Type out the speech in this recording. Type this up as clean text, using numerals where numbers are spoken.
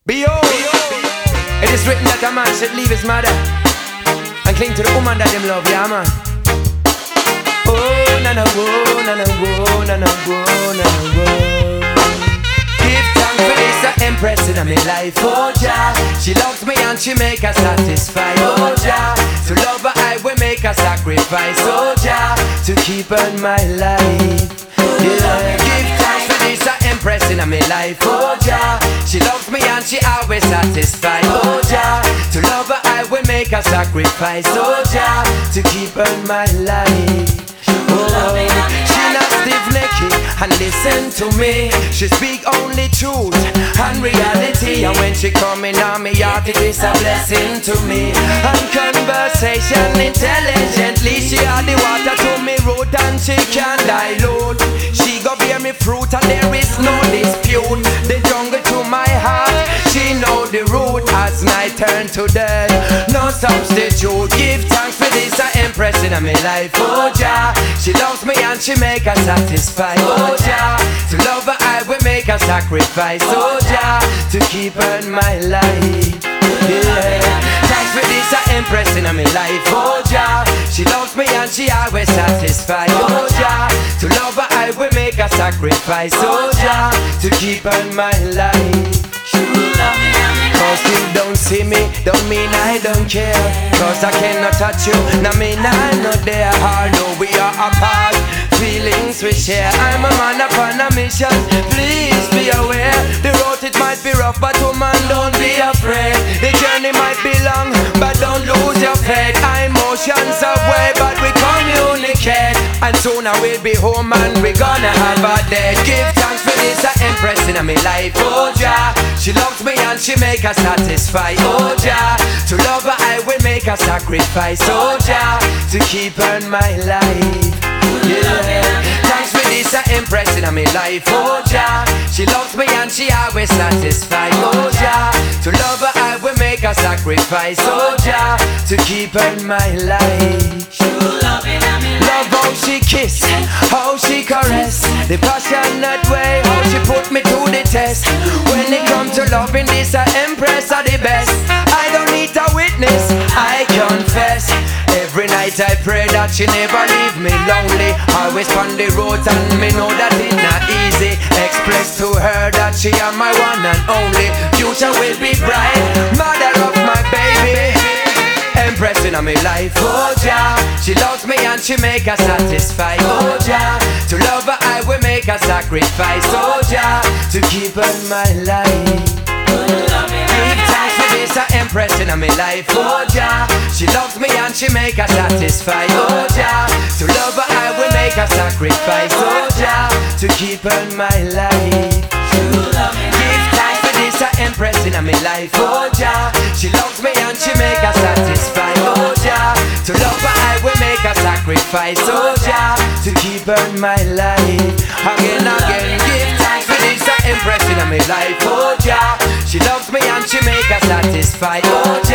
Behold, it is written that a man should leave his mother and cling to the woman that him love, yeah man. Oh, na na whoa, na na whoa, na na whoa, na na whoa. Give thanks for this empress in my life, oh Jah. She loves me and she make her satisfy, oh Jah. To love her I will make a sacrifice, oh Jah. To keep her in my life, yeah. Give thanks for this empress in my life, oh Jah. She loves me and she always satisfy, oh Jah. To love her I will make a sacrifice, oh Jah. To keep her in my life. She not stiff-necked and listen to me. She speak only truth and reality. And when she coming on me heart, it is a blessing to me. And conversation intelligently, she add the water to me root and she can dilute. She go bear me fruit and there is no dispute. The jungle to my heart, she know the root. As night turn to day, no substitute. Give thanks for this empress in my life, oh Jah. She loves me and she make her satisfy, oh Jah. To love her I will make a sacrifice, oh Jah. To keep her in my life, yeah. Thanks for this empress in my life, oh Jah. She loves me and she always satisfy, oh Jah. To love her I will make a sacrifice, oh Jah. To keep her in my life. Cause you don't see me, don't mean I don't care. Cause I cannot touch you, no mean I'm not there. Although we are apart, feelings we share. I'm a man upon a mission, please be aware. The road it might be rough, but woman don't be afraid. The journey might be long, but don't lose your faith. Our emotions away, but we communicate. And soon I will be home and we gonna have a date. Give thanks for this empress in my life, oh Jah. She loves me and she make her satisfy, oh Jah. To love her I will make a sacrifice, oh Jah. To keep her in my life, yeah. Thanks for this empress in my life, oh Jah. She loves me and she always satisfy, oh Jah. To love her I will make a sacrifice, oh Jah. To keep her in my life. Love how she kiss, how she caress, the passionate way, how she put me to the test. When it comes to loving, this empress are the best. I don't need a witness, I confess. Every night I pray that she never leave me lonely. Always on the road and me know that it's not easy. Express to her that she are my one and only. Future will be bright, mother of my baby. Empress in my life, oh Jah. She loves me and she make her satisfy, oh Jah. To love her I will make a sacrifice, oh Jah. To keep her in my life. Give thanks for this empress in my life, oh Jah. She loves me and she make her satisfy, oh Jah. To love her I will make a sacrifice, oh Jah. To keep her in my life. Give thanks for this empress in my life, oh Jah. She loves me and she make her satisfy, oh Jah. To love her I will make a sacrifice, oh Jah. To keep her in my life. Again, give thanks for this empress in my life, oh Jah. She loves me and she make her satisfy, oh